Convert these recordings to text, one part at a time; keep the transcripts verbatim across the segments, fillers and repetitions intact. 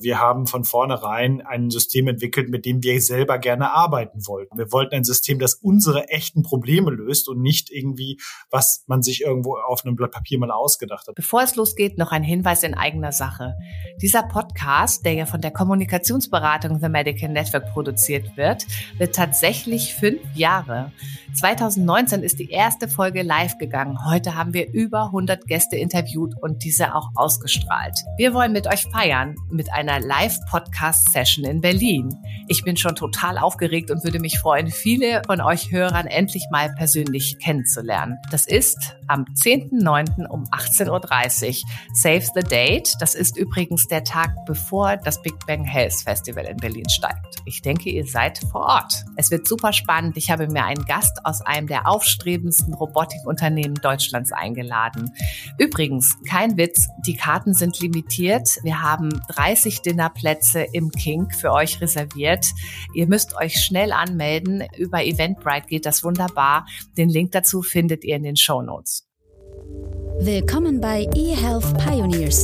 Wir haben von vornherein ein System entwickelt, mit dem wir selber gerne arbeiten wollten. Wir wollten ein System, das unsere echten Probleme löst und nicht irgendwie, was man sich irgendwo auf einem Blatt Papier mal ausgedacht hat. Bevor es losgeht, noch ein Hinweis in eigener Sache. Dieser Podcast, der ja von der Kommunikationsberatung The Medical Network produziert wird, wird tatsächlich fünf Jahre. zweitausendneunzehn ist die erste Folge live gegangen. Heute haben wir über hundert Gäste interviewt und diese auch ausgestrahlt. Wir wollen mit euch feiern mit einer Live-Podcast-Session in Berlin. Ich bin schon total aufgeregt und würde mich freuen, viele von euch Hörern endlich mal persönlich kennenzulernen. Das ist am zehnten neunten um achtzehn Uhr dreißig. Save the date. Das ist übrigens der Tag, bevor das Big Bang Health Festival in Berlin steigt. Ich denke, ihr seid vor Ort. Es wird super spannend. Ich habe mir einen Gast aus einem der aufstrebendsten Robotikunternehmen Deutschlands eingeladen. Übrigens, kein Witz, die Karten sind limitiert. Wir haben dreißig Dinnerplätze im Kink für euch reserviert. Ihr müsst euch schnell anmelden. Über Eventbrite geht das wunderbar. Den Link dazu findet ihr in den Shownotes. Willkommen bei eHealth Pioneers.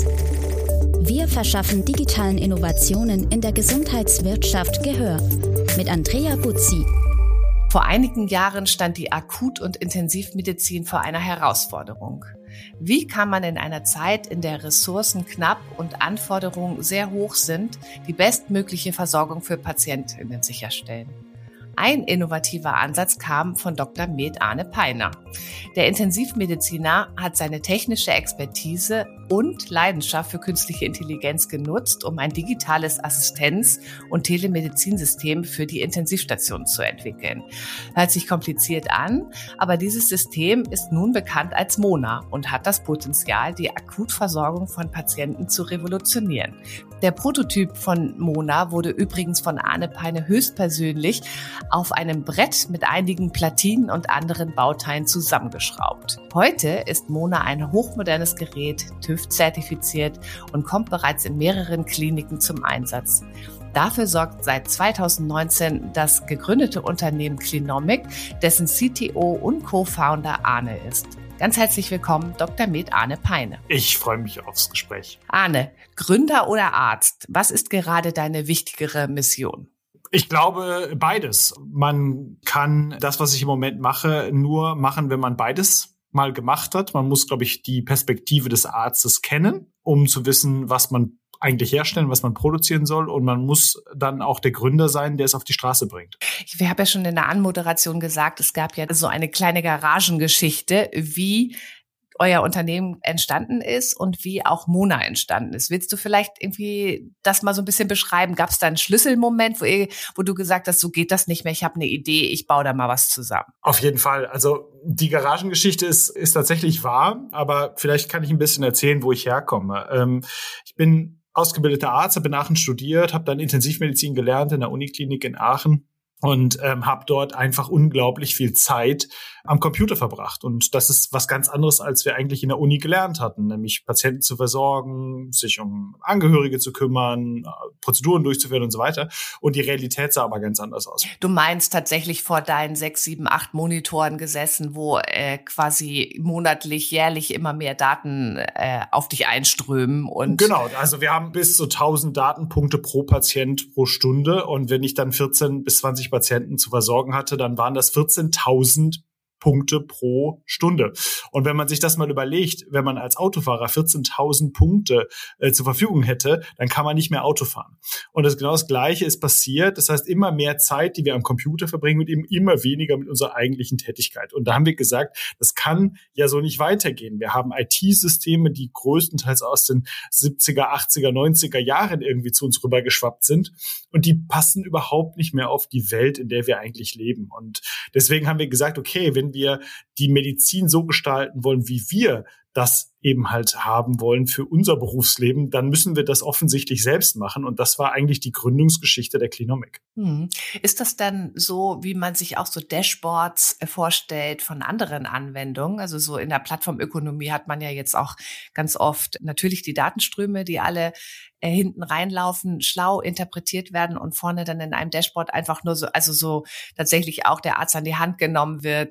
Wir verschaffen digitalen Innovationen in der Gesundheitswirtschaft Gehör. Mit Andrea Buzzi. Vor einigen Jahren stand die Akut- und Intensivmedizin vor einer Herausforderung. Wie kann man in einer Zeit, in der Ressourcen knapp und Anforderungen sehr hoch sind, die bestmögliche Versorgung für PatientInnen sicherstellen? Ein innovativer Ansatz kam von Doktor Med Arne Peiner. Der Intensivmediziner hat seine technische Expertise und Leidenschaft für künstliche Intelligenz genutzt, um ein digitales Assistenz- und Telemedizinsystem für die Intensivstation zu entwickeln. Hört sich kompliziert an, aber dieses System ist nun bekannt als Mona und hat das Potenzial, die Akutversorgung von Patienten zu revolutionieren. Der Prototyp von Mona wurde übrigens von Arne Peiner höchstpersönlich auf einem Brett mit einigen Platinen und anderen Bauteilen zusammengeschraubt. Heute ist Mona ein hochmodernes Gerät, TÜV-zertifiziert und kommt bereits in mehreren Kliniken zum Einsatz. Dafür sorgt seit zweitausendneunzehn das gegründete Unternehmen Clinomic, dessen C T O und Co-Founder Arne ist. Ganz herzlich willkommen, Doktor Med Arne Peiner. Ich freue mich aufs Gespräch. Arne, Gründer oder Arzt, was ist gerade deine wichtigere Mission? Ich glaube, beides. Man kann das, was ich im Moment mache, nur machen, wenn man beides mal gemacht hat. Man muss, glaube ich, die Perspektive des Arztes kennen, um zu wissen, was man eigentlich herstellen, was man produzieren soll. Und man muss dann auch der Gründer sein, der es auf die Straße bringt. Ich habe ja schon in der Anmoderation gesagt, es gab ja so eine kleine Garagengeschichte, wie euer Unternehmen entstanden ist und wie auch Mona entstanden ist. Willst du vielleicht irgendwie das mal so ein bisschen beschreiben? Gab es da einen Schlüsselmoment, wo, ihr, wo du gesagt hast, so geht das nicht mehr, ich habe eine Idee, ich baue da mal was zusammen? Auf jeden Fall. Also die Garagengeschichte ist, ist tatsächlich wahr, aber vielleicht kann ich ein bisschen erzählen, wo ich herkomme. Ähm, ich bin ausgebildeter Arzt, habe in Aachen studiert, habe dann Intensivmedizin gelernt in der Uniklinik in Aachen. Und ähm, habe dort einfach unglaublich viel Zeit am Computer verbracht. Und das ist was ganz anderes, als wir eigentlich in der Uni gelernt hatten, nämlich Patienten zu versorgen, sich um Angehörige zu kümmern, Prozeduren durchzuführen und so weiter. Und die Realität sah aber ganz anders aus. Du meinst tatsächlich vor deinen sechs, sieben, acht Monitoren gesessen, wo äh, quasi monatlich, jährlich immer mehr Daten äh, auf dich einströmen. Und genau, also wir haben bis zu tausend Datenpunkte pro Patient pro Stunde. Und wenn ich dann vierzehn bis zwanzig Patienten zu versorgen hatte, dann waren das vierzehntausend Punkte pro Stunde. Und wenn man sich das mal überlegt, wenn man als Autofahrer vierzehntausend Punkte äh, zur Verfügung hätte, dann kann man nicht mehr Auto fahren. Und das genau das Gleiche ist passiert. Das heißt, immer mehr Zeit, die wir am Computer verbringen, und eben immer weniger mit unserer eigentlichen Tätigkeit. Und da haben wir gesagt, das kann ja so nicht weitergehen. Wir haben I T-Systeme, die größtenteils aus den siebziger, achtziger, neunziger Jahren irgendwie zu uns rübergeschwappt sind. Und die passen überhaupt nicht mehr auf die Welt, in der wir eigentlich leben. Und deswegen haben wir gesagt, okay, wenn wir die Medizin so gestalten wollen, wie wir das eben halt haben wollen für unser Berufsleben, dann müssen wir das offensichtlich selbst machen. Und das war eigentlich die Gründungsgeschichte der Clinomic. Hm. Ist das dann so, wie man sich auch so Dashboards vorstellt von anderen Anwendungen? Also so in der Plattformökonomie hat man ja jetzt auch ganz oft natürlich die Datenströme, die alle äh, hinten reinlaufen, schlau interpretiert werden und vorne dann in einem Dashboard einfach nur so, also so tatsächlich auch der Arzt an die Hand genommen wird.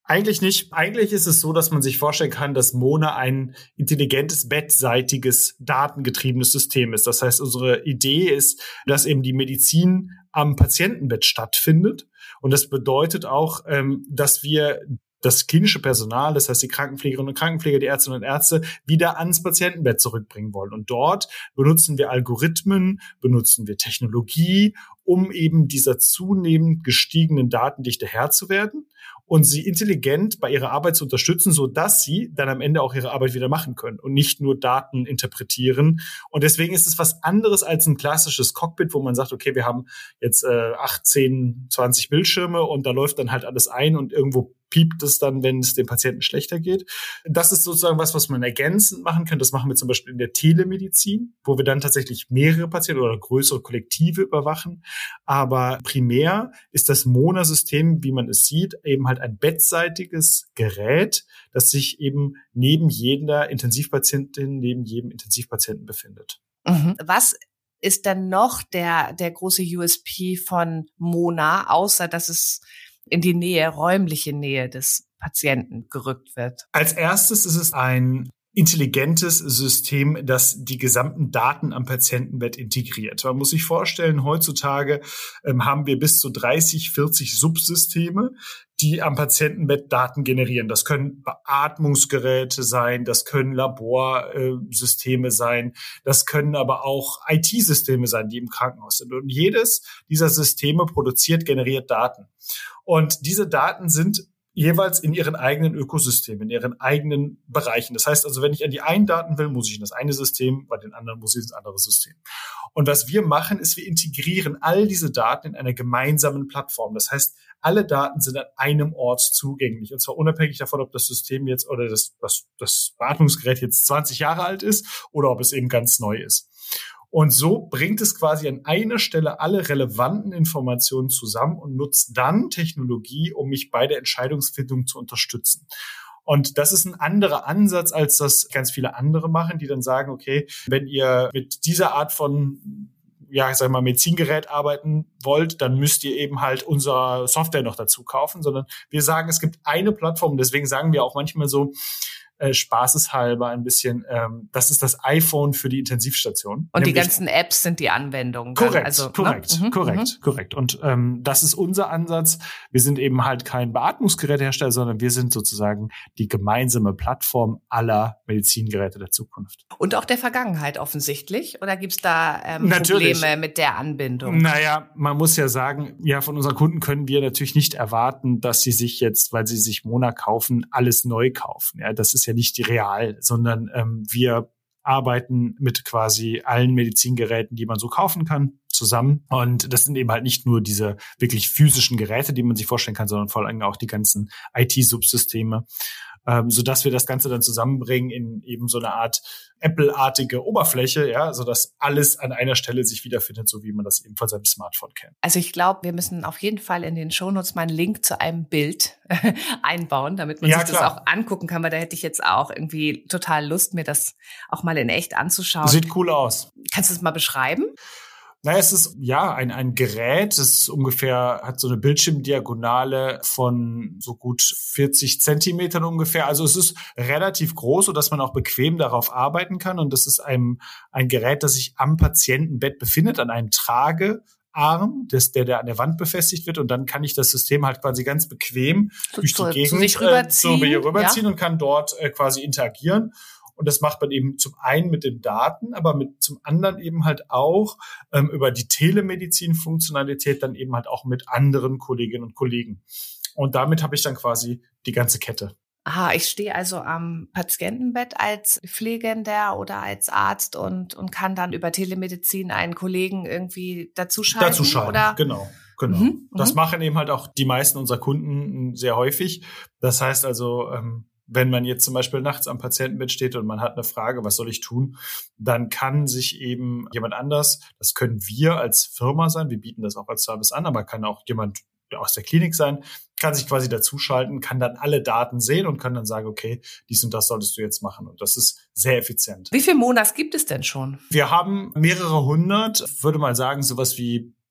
Eigentlich nicht. Eigentlich ist es so, dass man sich vorstellen kann, dass Mona ein intelligentes, bettseitiges, datengetriebenes System ist. Das heißt, unsere Idee ist, dass eben die Medizin am Patientenbett stattfindet. Und das bedeutet auch, dass wir das klinische Personal, das heißt die Krankenpflegerinnen und Krankenpfleger, die Ärztinnen und Ärzte, wieder ans Patientenbett zurückbringen wollen. Und dort benutzen wir Algorithmen, benutzen wir Technologie, um eben dieser zunehmend gestiegenen Datendichte Herr zu werden und sie intelligent bei ihrer Arbeit zu unterstützen, so dass sie dann am Ende auch ihre Arbeit wieder machen können und nicht nur Daten interpretieren. Und deswegen ist es was anderes als ein klassisches Cockpit, wo man sagt, okay, wir haben jetzt äh, achtzehn, zwanzig Bildschirme und da läuft dann halt alles ein und irgendwo piept es dann, wenn es dem Patienten schlechter geht. Das ist sozusagen was, was man ergänzend machen kann. Das machen wir zum Beispiel in der Telemedizin, wo wir dann tatsächlich mehrere Patienten oder größere Kollektive überwachen. Aber primär ist das Mona-System, wie man es sieht, eben halt ein bettseitiges Gerät, das sich eben neben jeder Intensivpatientin, neben jedem Intensivpatienten befindet. Mhm. Was ist dann noch der, der große U S P von Mona, außer dass es in die Nähe, räumliche Nähe des Patienten gerückt wird? Als erstes ist es ein intelligentes System, das die gesamten Daten am Patientenbett integriert. Man muss sich vorstellen, heutzutage ähm, haben wir bis zu dreißig, vierzig Subsysteme, die am Patientenbett Daten generieren. Das können Beatmungsgeräte sein, das können Laborsysteme sein, das können aber auch I T-Systeme sein, die im Krankenhaus sind. Und jedes dieser Systeme produziert, generiert Daten. Und diese Daten sind jeweils in ihren eigenen Ökosystemen, in ihren eigenen Bereichen. Das heißt also, wenn ich an die einen Daten will, muss ich in das eine System, bei den anderen muss ich ins andere System. Und was wir machen, ist, wir integrieren all diese Daten in einer gemeinsamen Plattform. Das heißt, alle Daten sind an einem Ort zugänglich. Und zwar unabhängig davon, ob das System jetzt oder das, das, das Beatmungsgerät jetzt zwanzig Jahre alt ist oder ob es eben ganz neu ist. Und so bringt es quasi an einer Stelle alle relevanten Informationen zusammen und nutzt dann Technologie, um mich bei der Entscheidungsfindung zu unterstützen. Und das ist ein anderer Ansatz, als das ganz viele andere machen, die dann sagen, okay, wenn ihr mit dieser Art von, ja, ich sag mal, Medizingerät arbeiten wollt, dann müsst ihr eben halt unsere Software noch dazu kaufen, sondern wir sagen, es gibt eine Plattform. Deswegen sagen wir auch manchmal so, Äh, spaßeshalber ein bisschen, ähm, das ist das iPhone für die Intensivstation. Und die ganzen Apps sind die Anwendungen. Korrekt, also, korrekt, ne? korrekt, mhm. korrekt. Und ähm, das ist unser Ansatz. Wir sind eben halt kein Beatmungsgerätehersteller, sondern wir sind sozusagen die gemeinsame Plattform aller Medizingeräte der Zukunft. Und auch der Vergangenheit offensichtlich? Oder gibt's da ähm, Probleme mit der Anbindung? Naja, man muss ja sagen, ja, von unseren Kunden können wir natürlich nicht erwarten, dass sie sich jetzt, weil sie sich Mona kaufen, alles neu kaufen. Ja, das ist ja nicht real, sondern ähm, wir arbeiten mit quasi allen Medizingeräten, die man so kaufen kann, zusammen. Und das sind eben halt nicht nur diese wirklich physischen Geräte, die man sich vorstellen kann, sondern vor allem auch die ganzen I T-Subsysteme, ähm, sodass wir das Ganze dann zusammenbringen in eben so eine Art Apple-artige Oberfläche, ja, sodass alles an einer Stelle sich wiederfindet, so wie man das eben von seinem Smartphone kennt. Also ich glaube, wir müssen auf jeden Fall in den Shownotes mal einen Link zu einem Bild einbauen, damit man ja, sich klar. das auch angucken kann, weil da hätte ich jetzt auch irgendwie total Lust, mir das auch mal in echt anzuschauen. Sieht cool aus. Kannst du es mal beschreiben? Naja, es ist ja ein ein Gerät, das ist ungefähr, hat so eine Bildschirmdiagonale von so gut vierzig Zentimetern ungefähr. Also es ist relativ groß, sodass man auch bequem darauf arbeiten kann. Und das ist ein, ein Gerät, das sich am Patientenbett befindet, an einem Tragearm, das, der, der an der Wand befestigt wird. Und dann kann ich das System halt quasi ganz bequem so, durch die Gegend sich rüberziehen, äh, so rüberziehen ja. und kann dort äh, quasi interagieren. Und das macht man eben zum einen mit den Daten, aber mit zum anderen eben halt auch ähm, über die Telemedizin-Funktionalität dann eben halt auch mit anderen Kolleginnen und Kollegen. Und damit habe ich dann quasi die ganze Kette. Aha, ich stehe also am Patientenbett als Pflegender oder als Arzt und und kann dann über Telemedizin einen Kollegen irgendwie dazuschalten? Dazuschalten, oder? genau. Genau. Mhm, das machen eben halt auch die meisten unserer Kunden sehr häufig. Das heißt also, ähm, wenn man jetzt zum Beispiel nachts am Patientenbett steht und man hat eine Frage, was soll ich tun, dann kann sich eben jemand anders, das können wir als Firma sein, wir bieten das auch als Service an, aber kann auch jemand aus der Klinik sein, kann sich quasi dazuschalten, kann dann alle Daten sehen und kann dann sagen, okay, dies und das solltest du jetzt machen. Und das ist sehr effizient. Wie viele Monas gibt es denn schon? Wir haben mehrere hundert, würde mal sagen, sowas wie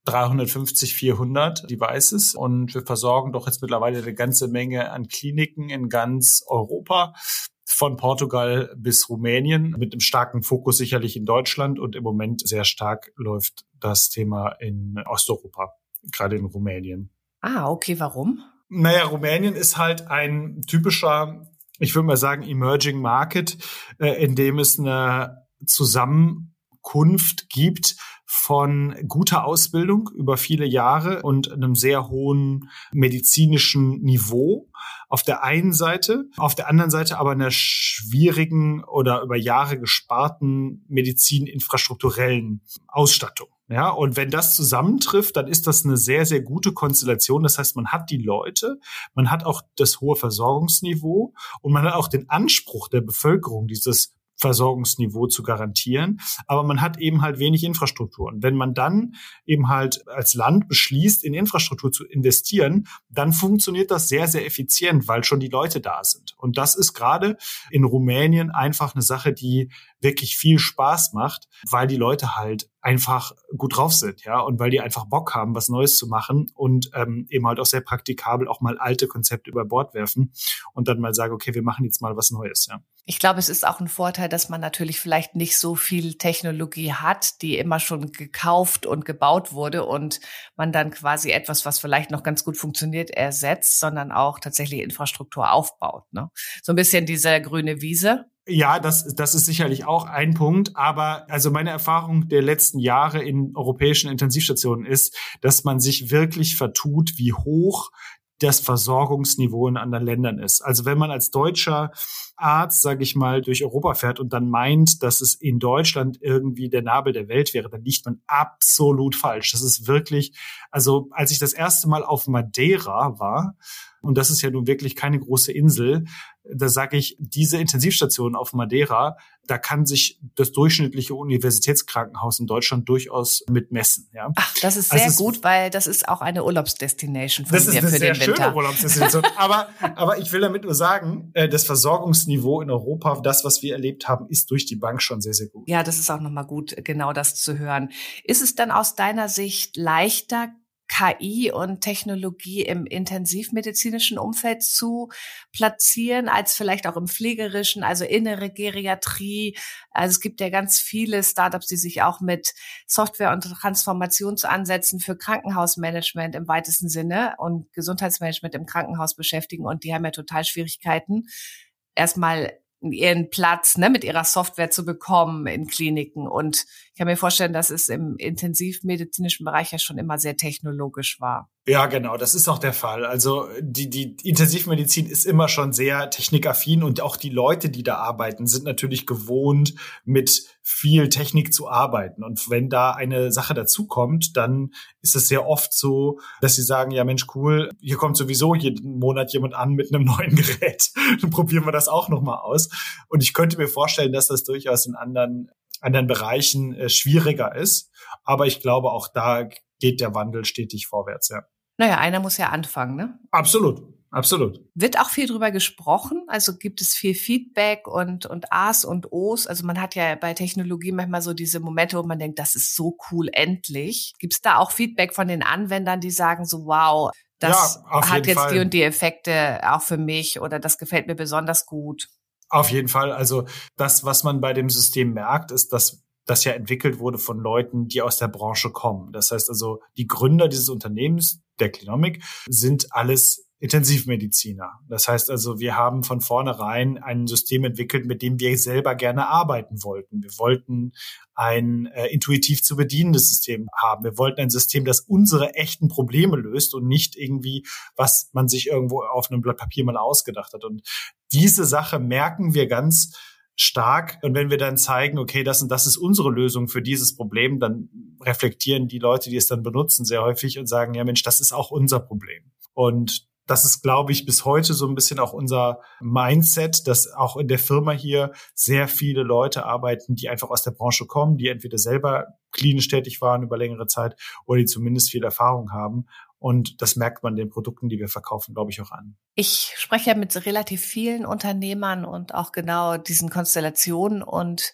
dreihundertfünfzig, vierhundert Devices und wir versorgen doch jetzt mittlerweile eine ganze Menge an Kliniken in ganz Europa, von Portugal bis Rumänien, mit einem starken Fokus sicherlich in Deutschland und im Moment sehr stark läuft das Thema in Osteuropa, gerade in Rumänien. Ah, okay, warum? Naja, Rumänien ist halt ein typischer, ich würde mal sagen, Emerging Market, in dem es eine Zusammenkunft gibt von guter Ausbildung über viele Jahre und einem sehr hohen medizinischen Niveau auf der einen Seite, auf der anderen Seite aber einer schwierigen oder über Jahre gesparten medizininfrastrukturellen Ausstattung. Ja, und wenn das zusammentrifft, dann ist das eine sehr, sehr gute Konstellation. Das heißt, man hat die Leute, man hat auch das hohe Versorgungsniveau und man hat auch den Anspruch der Bevölkerung, dieses Versorgungsniveau zu garantieren. Aber man hat eben halt wenig Infrastruktur. Und wenn man dann eben halt als Land beschließt, in Infrastruktur zu investieren, dann funktioniert das sehr, sehr effizient, weil schon die Leute da sind. Und das ist gerade in Rumänien einfach eine Sache, die wirklich viel Spaß macht, weil die Leute halt einfach gut drauf sind, ja, und weil die einfach Bock haben, was Neues zu machen und ähm, eben halt auch sehr praktikabel auch mal alte Konzepte über Bord werfen und dann mal sagen, okay, wir machen jetzt mal was Neues, ja. Ich glaube, es ist auch ein Vorteil, dass man natürlich vielleicht nicht so viel Technologie hat, die immer schon gekauft und gebaut wurde und man dann quasi etwas, was vielleicht noch ganz gut funktioniert, ersetzt, sondern auch tatsächlich Infrastruktur aufbaut, ne? So ein bisschen diese grüne Wiese. Ja, das, das ist sicherlich auch ein Punkt. Aber also meine Erfahrung der letzten Jahre in europäischen Intensivstationen ist, dass man sich wirklich vertut, wie hoch das Versorgungsniveau in anderen Ländern ist. Also wenn man als deutscher Arzt, sage ich mal, durch Europa fährt und dann meint, dass es in Deutschland irgendwie der Nabel der Welt wäre, dann liegt man absolut falsch. Das ist wirklich, also als ich das erste Mal auf Madeira war, und das ist ja nun wirklich keine große Insel, da sage ich, diese Intensivstation auf Madeira, da kann sich das durchschnittliche Universitätskrankenhaus in Deutschland durchaus mit messen. Ja? Ach, das ist sehr also gut, ist, weil das ist auch eine Urlaubsdestination von mir für den Winter. Das ist eine sehr schöne Urlaubsdestination. aber, aber ich will damit nur sagen, das Versorgungsniveau in Europa, das, was wir erlebt haben, ist durch die Bank schon sehr, sehr gut. Ja, das ist auch nochmal gut, genau das zu hören. Ist es dann aus deiner Sicht leichter, K I und Technologie im intensivmedizinischen Umfeld zu platzieren, als vielleicht auch im pflegerischen, also innere Geriatrie? Also es gibt ja ganz viele Startups, die sich auch mit Software- und Transformationsansätzen für Krankenhausmanagement im weitesten Sinne und Gesundheitsmanagement im Krankenhaus beschäftigen. Und die haben ja total Schwierigkeiten, erstmal ihren Platz, ne, mit ihrer Software zu bekommen in Kliniken. Und ich kann mir vorstellen, dass es im intensivmedizinischen Bereich ja schon immer sehr technologisch war. Ja, genau, das ist auch der Fall. Also die, die Intensivmedizin ist immer schon sehr technikaffin und auch die Leute, die da arbeiten, sind natürlich gewohnt, mit viel Technik zu arbeiten. Und wenn da eine Sache dazukommt, dann ist es sehr oft so, dass sie sagen, ja Mensch, cool, hier kommt sowieso jeden Monat jemand an mit einem neuen Gerät. Dann probieren wir das auch nochmal aus. Und ich könnte mir vorstellen, dass das durchaus in anderen, anderen Bereichen äh, schwieriger ist. Aber ich glaube, auch da geht der Wandel stetig vorwärts, ja. Naja, einer muss ja anfangen, ne? Absolut, absolut. Wird auch viel drüber gesprochen? Also gibt es viel Feedback und, und A's und O's? Also man hat ja bei Technologie manchmal so diese Momente, wo man denkt, das ist so cool, endlich. Gibt es da auch Feedback von den Anwendern, die sagen so, wow, das ja, hat jetzt Fall. die und die Effekte auch für mich oder das gefällt mir besonders gut? Auf jeden Fall. Also das, was man bei dem System merkt, ist, dass das ja entwickelt wurde von Leuten, die aus der Branche kommen. Das heißt also, die Gründer dieses Unternehmens, der Clinomic, sind alles Intensivmediziner. Das heißt also, wir haben von vornherein ein System entwickelt, mit dem wir selber gerne arbeiten wollten. Wir wollten ein äh, intuitiv zu bedienendes System haben. Wir wollten ein System, das unsere echten Probleme löst und nicht irgendwie, was man sich irgendwo auf einem Blatt Papier mal ausgedacht hat. Und diese Sache merken wir ganz stark. Und wenn wir dann zeigen, okay, das und das ist unsere Lösung für dieses Problem, dann reflektieren die Leute, die es dann benutzen, sehr häufig und sagen, ja Mensch, das ist auch unser Problem. Und das ist, glaube ich, bis heute so ein bisschen auch unser Mindset, dass auch in der Firma hier sehr viele Leute arbeiten, die einfach aus der Branche kommen, die entweder selber klinisch tätig waren über längere Zeit oder die zumindest viel Erfahrung haben. Und das merkt man den Produkten, die wir verkaufen, glaube ich, auch an. Ich spreche ja mit relativ vielen Unternehmern und auch genau diesen Konstellationen. Und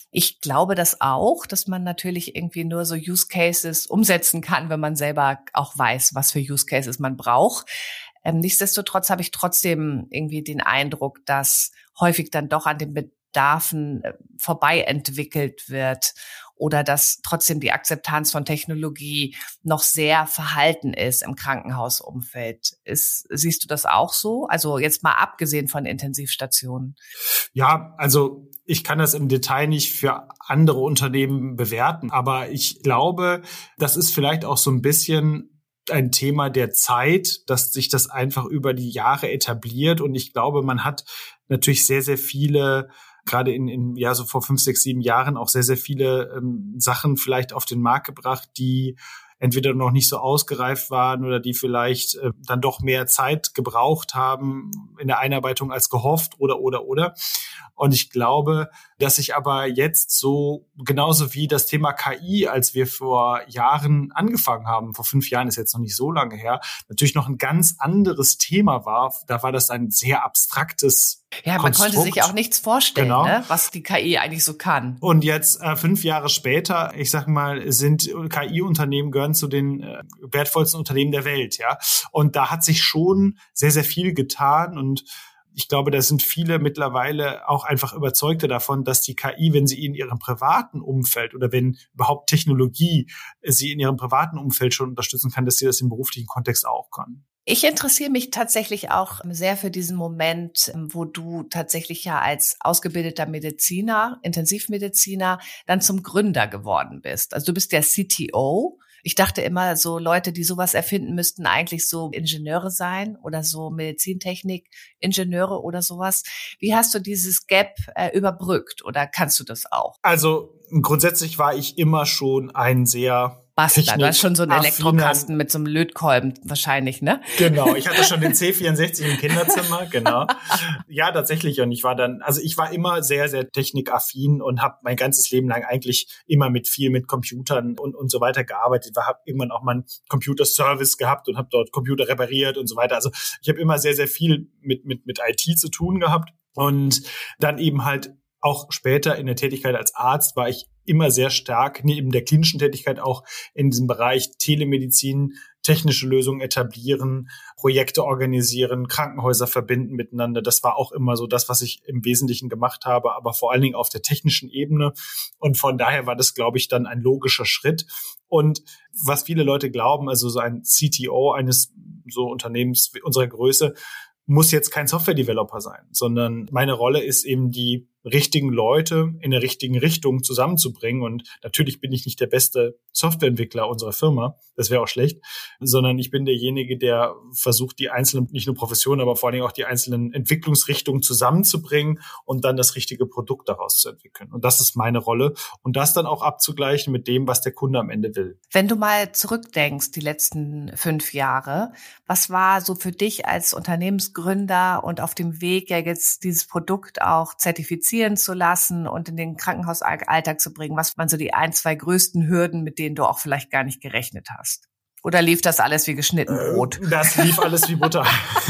Ich glaube das auch, dass man natürlich irgendwie nur so Use Cases umsetzen kann, wenn man selber auch weiß, was für Use Cases man braucht. Ähm, nichtsdestotrotz habe ich trotzdem irgendwie den Eindruck, dass häufig dann doch an den Bedarfen äh, vorbei entwickelt wird oder dass trotzdem die Akzeptanz von Technologie noch sehr verhalten ist im Krankenhausumfeld. Ist, siehst du das auch so? Also jetzt mal abgesehen von Intensivstationen. Ja, also ich kann das im Detail nicht für andere Unternehmen bewerten, aber ich glaube, das ist vielleicht auch so ein bisschen ein Thema der Zeit, dass sich das einfach über die Jahre etabliert. Und ich glaube, man hat natürlich sehr, sehr viele gerade in, in ja so vor fünf, sechs, sieben Jahren auch sehr, sehr viele ähm, Sachen vielleicht auf den Markt gebracht, die entweder noch nicht so ausgereift waren oder die vielleicht äh, dann doch mehr Zeit gebraucht haben in der Einarbeitung als gehofft oder, oder, oder. Und ich glaube, dass sich aber jetzt so, genauso wie das Thema K I, als wir vor Jahren angefangen haben, vor fünf Jahren ist jetzt noch nicht so lange her, natürlich noch ein ganz anderes Thema war. Da war das ein sehr abstraktes Ja, man Konstrukt. konnte sich auch nichts vorstellen, Genau. ne, was die K I eigentlich so kann. Und jetzt äh, fünf Jahre später, ich sag mal, sind K I-Unternehmen gehören zu den äh, wertvollsten Unternehmen der Welt, ja. Und da hat sich schon sehr, sehr viel getan und ich glaube, da sind viele mittlerweile auch einfach Überzeugte davon, dass die K I, wenn sie in ihrem privaten Umfeld oder wenn überhaupt Technologie sie in ihrem privaten Umfeld schon unterstützen kann, dass sie das im beruflichen Kontext auch kann. Ich interessiere mich tatsächlich auch sehr für diesen Moment, wo du tatsächlich ja als ausgebildeter Mediziner, Intensivmediziner, dann zum Gründer geworden bist. Also du bist der C T O. Ich dachte immer, so Leute, die sowas erfinden, müssten eigentlich so Ingenieure sein oder so Medizintechnik-Ingenieure oder sowas. Wie hast du dieses Gap äh, überbrückt oder kannst du das auch? Also grundsätzlich war ich immer schon ein sehr Bastler, du hast schon so einen affiner Elektrokasten mit so einem Lötkolben wahrscheinlich, ne? Genau, ich hatte schon den C vierundsechzig im Kinderzimmer, genau. Ja, tatsächlich. Und ich war dann, also ich war immer sehr, sehr technikaffin und habe mein ganzes Leben lang eigentlich immer mit viel mit Computern und und so weiter gearbeitet. Ich habe irgendwann auch mal einen Computerservice gehabt und habe dort Computer repariert und so weiter. Also ich habe immer sehr, sehr viel mit mit mit I T zu tun gehabt. Und dann eben halt auch später in der Tätigkeit als Arzt war ich immer sehr stark, neben der klinischen Tätigkeit auch in diesem Bereich Telemedizin, technische Lösungen etablieren, Projekte organisieren, Krankenhäuser verbinden miteinander. Das war auch immer so das, was ich im Wesentlichen gemacht habe, aber vor allen Dingen auf der technischen Ebene. Und von daher war das, glaube ich, dann ein logischer Schritt. Und was viele Leute glauben, also so ein C T O eines so Unternehmens unserer Größe, muss jetzt kein Software-Developer sein, sondern meine Rolle ist eben, die richtigen Leute in der richtigen Richtung zusammenzubringen. Und natürlich bin ich nicht der beste Softwareentwickler unserer Firma, das wäre auch schlecht, sondern ich bin derjenige, der versucht, die einzelnen, nicht nur Professionen, aber vor allen Dingen auch die einzelnen Entwicklungsrichtungen zusammenzubringen und dann das richtige Produkt daraus zu entwickeln. Und das ist meine Rolle und das dann auch abzugleichen mit dem, was der Kunde am Ende will. Wenn du mal zurückdenkst, die letzten fünf Jahre, was war so für dich als Unternehmensgründer und auf dem Weg, ja jetzt dieses Produkt auch zertifizieren zu lassen und in den Krankenhausalltag zu bringen? Was waren so die ein, zwei größten Hürden, mit denen du auch vielleicht gar nicht gerechnet hast? Oder lief das alles wie geschnitten Brot? Äh, das lief alles wie Butter.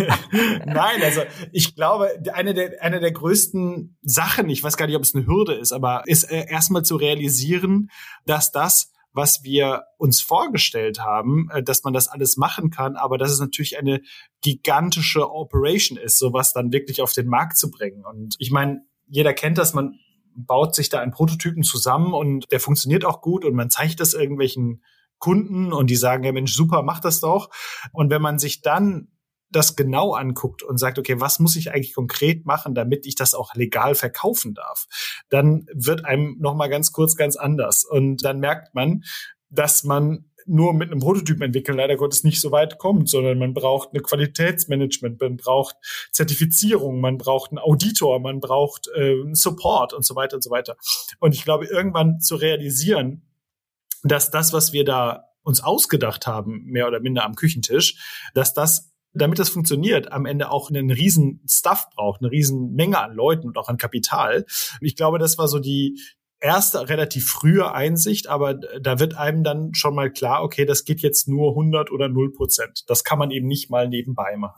Nein, also ich glaube, eine der, eine der größten Sachen, ich weiß gar nicht, ob es eine Hürde ist, aber ist äh, erstmal zu realisieren, dass das, was wir uns vorgestellt haben, dass man das alles machen kann, aber dass es natürlich eine gigantische Operation ist, sowas dann wirklich auf den Markt zu bringen. Und ich meine, jeder kennt das, man baut sich da einen Prototypen zusammen und der funktioniert auch gut und man zeigt das irgendwelchen Kunden und die sagen, ja Mensch, super, mach das doch. Und wenn man sich dann das genau anguckt und sagt, okay, was muss ich eigentlich konkret machen, damit ich das auch legal verkaufen darf, dann wird einem nochmal ganz kurz ganz anders. Und dann merkt man, dass man nur mit einem Prototypen entwickeln leider Gottes nicht so weit kommt, sondern man braucht eine Qualitätsmanagement, man braucht Zertifizierung, man braucht einen Auditor, man braucht äh, Support und so weiter und so weiter. Und ich glaube, irgendwann zu realisieren, dass das, was wir da uns ausgedacht haben, mehr oder minder am Küchentisch, dass das, damit das funktioniert, am Ende auch einen riesen Stuff braucht, eine riesen Menge an Leuten und auch an Kapital. Ich glaube, das war so die erste relativ frühe Einsicht, aber da wird einem dann schon mal klar, okay, das geht jetzt nur hundert oder null Prozent. Das kann man eben nicht mal nebenbei machen.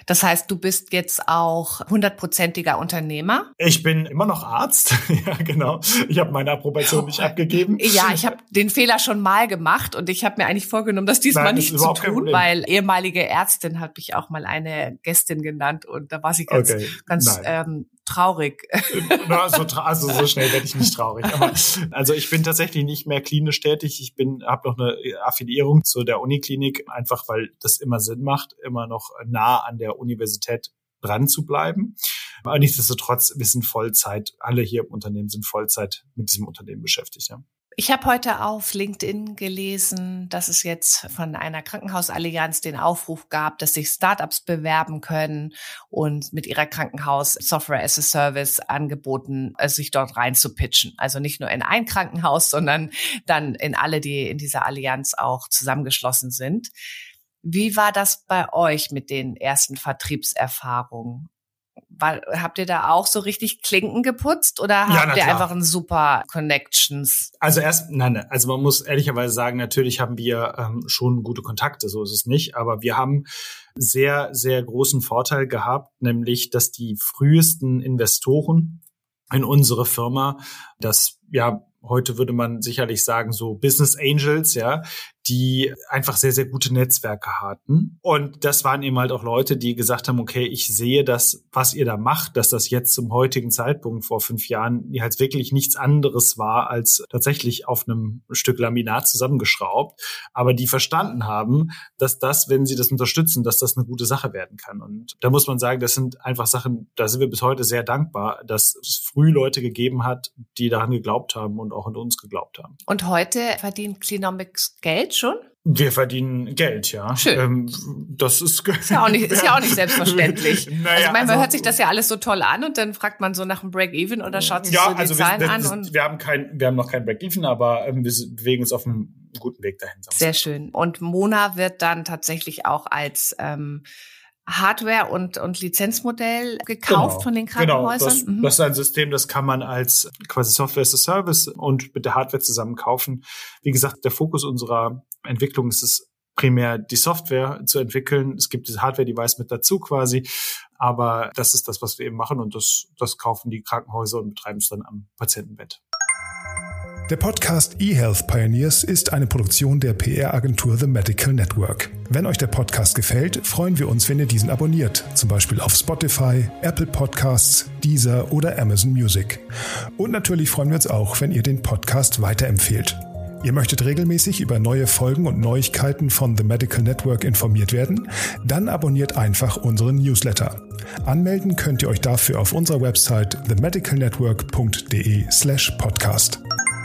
Das heißt, du bist jetzt auch hundertprozentiger Unternehmer? Ich bin immer noch Arzt. Ja, genau. Ich habe meine Approbation nicht abgegeben. Ja, ich habe den Fehler schon mal gemacht und ich habe mir eigentlich vorgenommen, das diesmal Nein, nicht das zu tun, weil ehemalige Ärztin habe ich auch mal eine Gästin genannt und da war sie ganz, okay. ganz ähm, traurig. Na, so tra- also so schnell werde ich nicht traurig. Aber also ich bin tatsächlich nicht mehr klinisch tätig. Ich bin, habe noch eine Affiliierung zu der Uniklinik, einfach weil das immer Sinn macht, immer noch nah an der Universität dran zu bleiben. Aber nichtsdestotrotz, wir sind Vollzeit, alle hier im Unternehmen sind Vollzeit mit diesem Unternehmen beschäftigt. Ja. Ich habe heute auf LinkedIn gelesen, dass es jetzt von einer Krankenhausallianz den Aufruf gab, dass sich Startups bewerben können und mit ihrer Krankenhaus-Software as a Service angeboten, sich dort rein zu pitchen. Also nicht nur in ein Krankenhaus, sondern dann in alle, die in dieser Allianz auch zusammengeschlossen sind. Wie war das bei euch mit den ersten Vertriebserfahrungen? War, habt ihr da auch so richtig Klinken geputzt oder habt ja, ihr einfach ein super Connections? Also erst, nein, also man muss ehrlicherweise sagen, natürlich haben wir ähm, schon gute Kontakte, so ist es nicht, aber wir haben sehr, sehr großen Vorteil gehabt, nämlich, dass die frühesten Investoren in unsere Firma, das, ja, heute würde man sicherlich sagen, so Business Angels, ja, die einfach sehr, sehr gute Netzwerke hatten. Und das waren eben halt auch Leute, die gesagt haben, okay, ich sehe das, was ihr da macht, dass das jetzt zum heutigen Zeitpunkt vor fünf Jahren halt wirklich nichts anderes war, als tatsächlich auf einem Stück Laminat zusammengeschraubt. Aber die verstanden haben, dass das, wenn sie das unterstützen, dass das eine gute Sache werden kann. Und da muss man sagen, das sind einfach Sachen, da sind wir bis heute sehr dankbar, dass es früh Leute gegeben hat, die daran geglaubt haben und auch an uns geglaubt haben. Und heute verdient Cleanomics Geld schon? Wir verdienen Geld, ja. Schön. Ähm, das ist, ist, ja auch nicht, ist ja auch nicht selbstverständlich. Naja, also ich meine, man also, hört sich das ja alles so toll an und dann fragt man so nach einem Break-Even oder schaut sich ja, so die also Zahlen wir, an. Wir, und wir haben kein, wir haben noch kein Break-Even, aber ähm, wir bewegen uns auf einem guten Weg dahin. Sehr schön. Und Mona wird dann tatsächlich auch als ähm, Hardware- und, und Lizenzmodell gekauft genau, von den Krankenhäusern? Genau, das, mhm. das ist ein System, das kann man als quasi Software as a Service und mit der Hardware zusammen kaufen. Wie gesagt, der Fokus unserer Entwicklung ist es primär, die Software zu entwickeln. Es gibt diese Hardware-Device mit dazu quasi, aber das ist das, was wir eben machen und das, das kaufen die Krankenhäuser und betreiben es dann am Patientenbett. Der Podcast eHealth Pioneers ist eine Produktion der P R-Agentur The Medical Network. Wenn euch der Podcast gefällt, freuen wir uns, wenn ihr diesen abonniert, zum Beispiel auf Spotify, Apple Podcasts, Deezer oder Amazon Music. Und natürlich freuen wir uns auch, wenn ihr den Podcast weiterempfehlt. Ihr möchtet regelmäßig über neue Folgen und Neuigkeiten von The Medical Network informiert werden? Dann abonniert einfach unseren Newsletter. Anmelden könnt ihr euch dafür auf unserer Website themedicalnetwork.de slash podcast.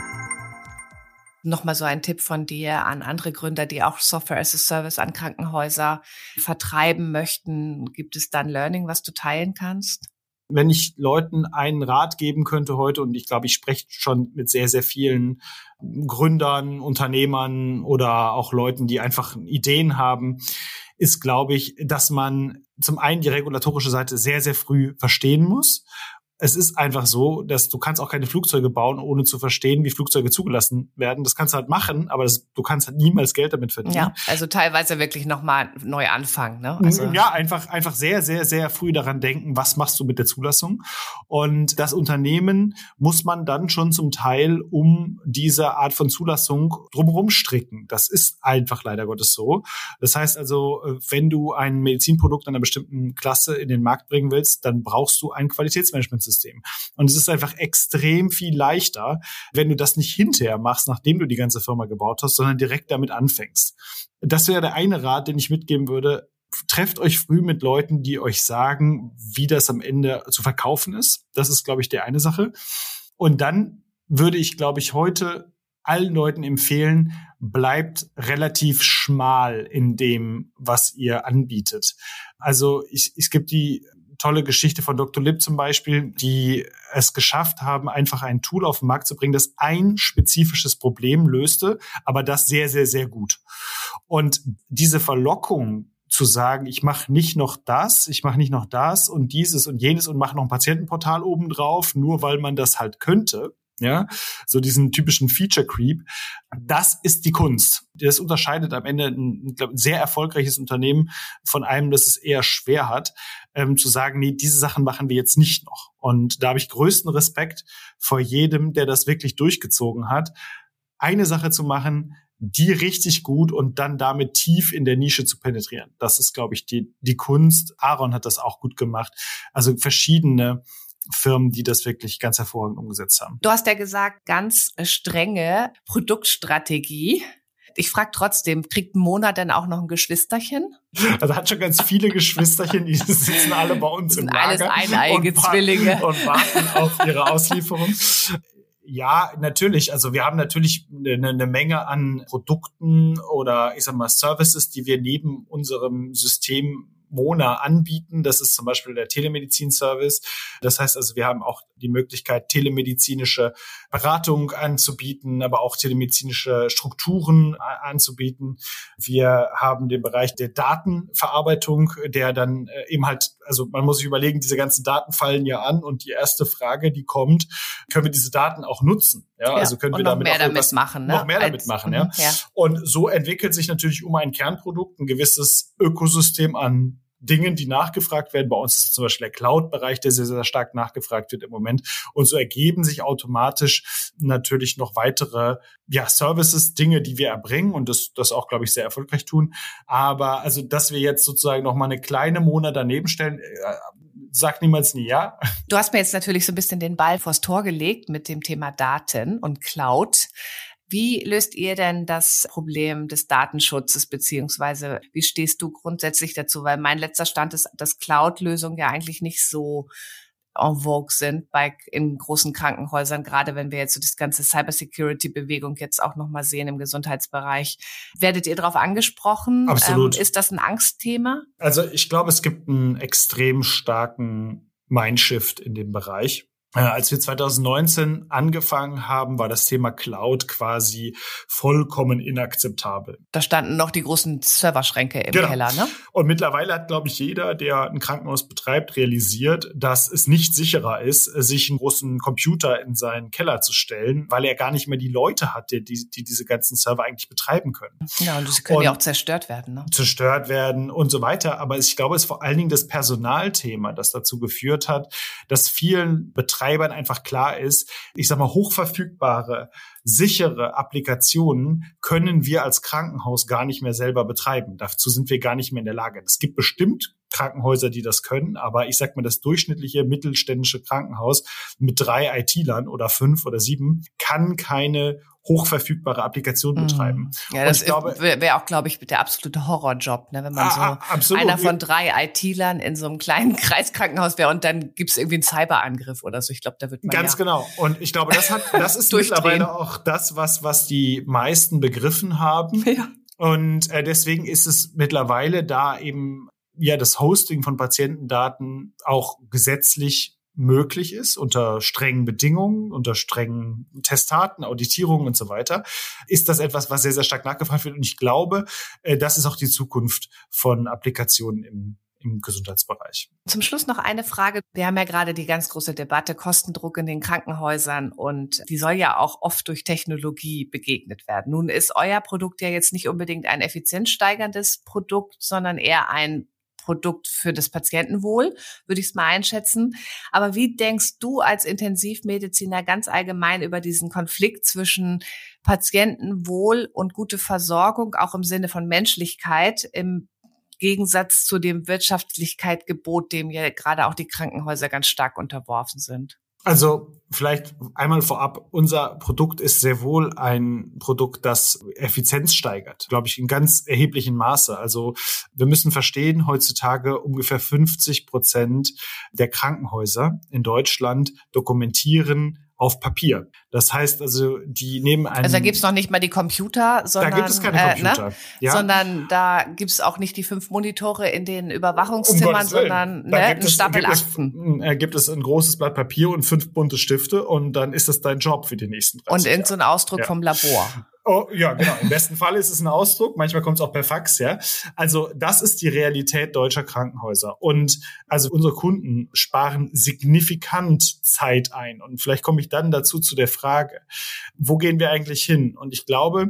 Nochmal so ein Tipp von dir an andere Gründer, die auch Software as a Service an Krankenhäuser vertreiben möchten. Gibt es dann Learning, was du teilen kannst? Wenn ich Leuten einen Rat geben könnte heute, und ich glaube, ich spreche schon mit sehr, sehr vielen Gründern, Unternehmern oder auch Leuten, die einfach Ideen haben, ist, glaube ich, dass man zum einen die regulatorische Seite sehr, sehr früh verstehen muss. Es ist einfach so, dass du kannst auch keine Flugzeuge bauen, ohne zu verstehen, wie Flugzeuge zugelassen werden. Das kannst du halt machen, aber das, du kannst halt niemals Geld damit verdienen. Ja, also teilweise wirklich nochmal neu anfangen, ne? Also ja, einfach, einfach sehr, sehr, sehr früh daran denken, was machst du mit der Zulassung? Und das Unternehmen muss man dann schon zum Teil um diese Art von Zulassung drumherum stricken. Das ist einfach leider Gottes so. Das heißt also, wenn du ein Medizinprodukt einer bestimmten Klasse in den Markt bringen willst, dann brauchst du ein Qualitätsmanagementsystem. Und es ist einfach extrem viel leichter, wenn du das nicht hinterher machst, nachdem du die ganze Firma gebaut hast, sondern direkt damit anfängst. Das wäre der eine Rat, den ich mitgeben würde. Trefft euch früh mit Leuten, die euch sagen, wie das am Ende zu verkaufen ist. Das ist, glaube ich, die eine Sache. Und dann würde ich, glaube ich, heute allen Leuten empfehlen, bleibt relativ schmal in dem, was ihr anbietet. Also ich, es gibt die tolle Geschichte von Doktor Lipp zum Beispiel, die es geschafft haben, einfach ein Tool auf den Markt zu bringen, das ein spezifisches Problem löste, aber das sehr, sehr, sehr gut. Und diese Verlockung zu sagen, ich mache nicht noch das, ich mache nicht noch das und dieses und jenes und mache noch ein Patientenportal obendrauf, nur weil man das halt könnte, ja, so diesen typischen Feature Creep, das ist die Kunst. Das unterscheidet am Ende ein, ein sehr erfolgreiches Unternehmen von einem, das es eher schwer hat, ähm, zu sagen, nee, diese Sachen machen wir jetzt nicht noch. Und da habe ich größten Respekt vor jedem, der das wirklich durchgezogen hat, eine Sache zu machen, die richtig gut und dann damit tief in der Nische zu penetrieren. Das ist, glaube ich, die, die Kunst. Aaron hat das auch gut gemacht. Also verschiedene Firmen, die das wirklich ganz hervorragend umgesetzt haben. Du hast ja gesagt, ganz strenge Produktstrategie. Ich frage trotzdem, kriegt Mona denn auch noch ein Geschwisterchen? Also hat schon ganz viele Geschwisterchen, die sitzen alle bei uns im Lager. Alles eineige Zwillinge. Und warten auf ihre Auslieferung. Ja, natürlich. Also wir haben natürlich eine, eine Menge an Produkten oder ich sag mal Services, die wir neben unserem System Mona anbieten. Das ist zum Beispiel der Telemedizin-Service. Das heißt also, wir haben auch die Möglichkeit, telemedizinische Beratung anzubieten, aber auch telemedizinische Strukturen anzubieten. Wir haben den Bereich der Datenverarbeitung, der dann eben halt, also man muss sich überlegen, diese ganzen Daten fallen ja an und die erste Frage, die kommt, können wir diese Daten auch nutzen? Ja, ja, also können wir damit mehr auch damit machen, ne? noch mehr damit machen, ja? ja. Und so entwickelt sich natürlich um ein Kernprodukt ein gewisses Ökosystem an Dingen, die nachgefragt werden. Bei uns ist zum Beispiel der Cloud-Bereich, der sehr, sehr stark nachgefragt wird im Moment. Und so ergeben sich automatisch natürlich noch weitere ja, Services, Dinge, die wir erbringen und das, das auch, glaube ich, sehr erfolgreich tun. Aber also, dass wir jetzt sozusagen noch mal eine kleine Mona daneben stellen, äh, sag niemals nie ja. Du hast mir jetzt natürlich so ein bisschen den Ball vors Tor gelegt mit dem Thema Daten und Cloud. Wie löst ihr denn das Problem des Datenschutzes, beziehungsweise wie stehst du grundsätzlich dazu? Weil mein letzter Stand ist, dass Cloud-Lösungen ja eigentlich nicht so en vogue sind bei in großen Krankenhäusern, gerade wenn wir jetzt so das ganze Cybersecurity-Bewegung jetzt auch nochmal sehen im Gesundheitsbereich. Werdet ihr darauf angesprochen? Absolut. Ähm, ist das ein Angstthema? Also ich glaube, es gibt einen extrem starken Mindshift in dem Bereich. Äh, als wir zwanzig neunzehn angefangen haben, war das Thema Cloud quasi vollkommen inakzeptabel. Da standen noch die großen Serverschränke im genau. Keller, ne? Und mittlerweile hat, glaube ich, jeder, der ein Krankenhaus betreibt, realisiert, dass es nicht sicherer ist, sich einen großen Computer in seinen Keller zu stellen, weil er gar nicht mehr die Leute hat, die, die diese ganzen Server eigentlich betreiben können. Ja, und sie können und ja auch zerstört werden, ne? Zerstört werden und so weiter. Aber ich glaube, es ist vor allen Dingen das Personalthema, das dazu geführt hat, dass vielen Betreibern einfach klar ist, ich sag mal, hochverfügbare, sichere Applikationen können wir als Krankenhaus gar nicht mehr selber betreiben. Dazu sind wir gar nicht mehr in der Lage. Es gibt bestimmt Krankenhäuser, die das können, aber ich sag mal, das durchschnittliche mittelständische Krankenhaus mit drei I T-Lern oder fünf oder sieben kann keine hochverfügbare Applikation betreiben. Ja, das wäre wär auch, glaube ich, der absolute Horrorjob, ne, wenn man ah, so absolut. einer von drei I T-Lern in so einem kleinen Kreiskrankenhaus wäre und dann gibt's irgendwie einen Cyberangriff oder so. Ich glaube, da wird man ganz ja genau. Und ich glaube, das hat, das ist mittlerweile auch das, was was die meisten begriffen haben. Ja. Und äh, deswegen ist es mittlerweile da eben ja das Hosting von Patientendaten auch gesetzlich möglich ist, unter strengen Bedingungen, unter strengen Testaten, Auditierungen und so weiter, ist das etwas, was sehr, sehr stark nachgefragt wird. Und ich glaube, das ist auch die Zukunft von Applikationen im, im Gesundheitsbereich. Zum Schluss noch eine Frage. Wir haben ja gerade die ganz große Debatte Kostendruck in den Krankenhäusern und die soll ja auch oft durch Technologie begegnet werden. Nun ist euer Produkt ja jetzt nicht unbedingt ein effizienzsteigerndes Produkt, sondern eher ein Produkt für das Patientenwohl, würde ich es mal einschätzen. Aber wie denkst du als Intensivmediziner ganz allgemein über diesen Konflikt zwischen Patientenwohl und gute Versorgung, auch im Sinne von Menschlichkeit, im Gegensatz zu dem Wirtschaftlichkeitsgebot, dem ja gerade auch die Krankenhäuser ganz stark unterworfen sind? Also vielleicht einmal vorab, unser Produkt ist sehr wohl ein Produkt, das Effizienz steigert, glaube ich, in ganz erheblichem Maße. Also wir müssen verstehen, heutzutage ungefähr fünfzig Prozent der Krankenhäuser in Deutschland dokumentieren auf Papier. Das heißt also, die nehmen einen... Also da gibt's noch nicht mal die Computer, sondern... Da gibt es keine Computer. Äh, ne? ja. Sondern da gibt's auch nicht die fünf Monitore in den Überwachungszimmern, um sondern ne, einen Stapel Akten. Da gibt es ein großes Blatt Papier und fünf bunte Stifte und dann ist das dein Job für die nächsten dreißig Und Jahre. in so einen Ausdruck ja. vom Labor. Oh, ja, genau. Im besten Fall ist es ein Ausdruck. Manchmal kommt es auch per Fax, ja. Also, das ist die Realität deutscher Krankenhäuser. Und also unsere Kunden sparen signifikant Zeit ein. Und vielleicht komme ich dann dazu zu der Frage, wo gehen wir eigentlich hin? Und ich glaube,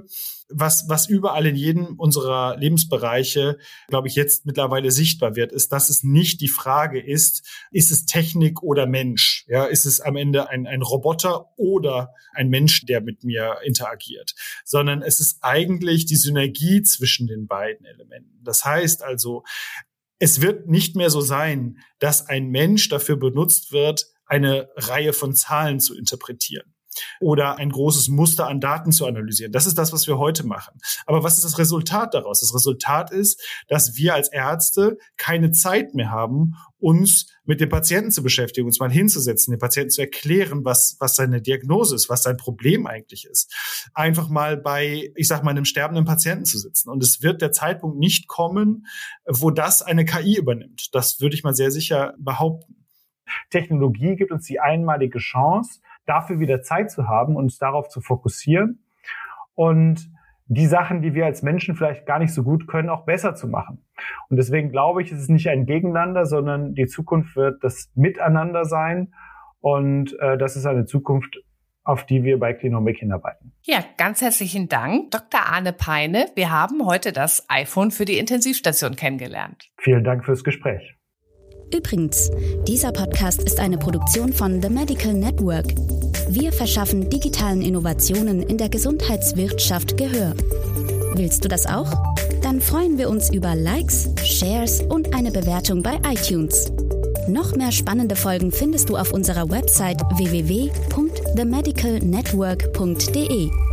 Was, was überall in jedem unserer Lebensbereiche, glaube ich, jetzt mittlerweile sichtbar wird, ist, dass es nicht die Frage ist, ist es Technik oder Mensch? Ja, ist es am Ende ein, ein Roboter oder ein Mensch, der mit mir interagiert? Sondern es ist eigentlich die Synergie zwischen den beiden Elementen. Das heißt also, es wird nicht mehr so sein, dass ein Mensch dafür benutzt wird, eine Reihe von Zahlen zu interpretieren oder ein großes Muster an Daten zu analysieren. Das ist das, was wir heute machen. Aber was ist das Resultat daraus? Das Resultat ist, dass wir als Ärzte keine Zeit mehr haben, uns mit dem Patienten zu beschäftigen, uns mal hinzusetzen, dem Patienten zu erklären, was, was seine Diagnose ist, was sein Problem eigentlich ist. Einfach mal bei, ich sag mal, einem sterbenden Patienten zu sitzen. Und es wird der Zeitpunkt nicht kommen, wo das eine K I übernimmt. Das würde ich mal sehr sicher behaupten. Technologie gibt uns die einmalige Chance, dafür wieder Zeit zu haben, uns darauf zu fokussieren und die Sachen, die wir als Menschen vielleicht gar nicht so gut können, auch besser zu machen. Und deswegen glaube ich, es ist nicht ein Gegeneinander, sondern die Zukunft wird das Miteinander sein. Und äh, das ist eine Zukunft, auf die wir bei Clinomic hinarbeiten. Ja, ganz herzlichen Dank, Doktor Arne Peine. Wir haben heute das iPhone für die Intensivstation kennengelernt. Vielen Dank fürs Gespräch. Übrigens, dieser Podcast ist eine Produktion von The Medical Network. Wir verschaffen digitalen Innovationen in der Gesundheitswirtschaft Gehör. Willst du das auch? Dann freuen wir uns über Likes, Shares und eine Bewertung bei iTunes. Noch mehr spannende Folgen findest du auf unserer Website w w w punkt the medical network punkt d e.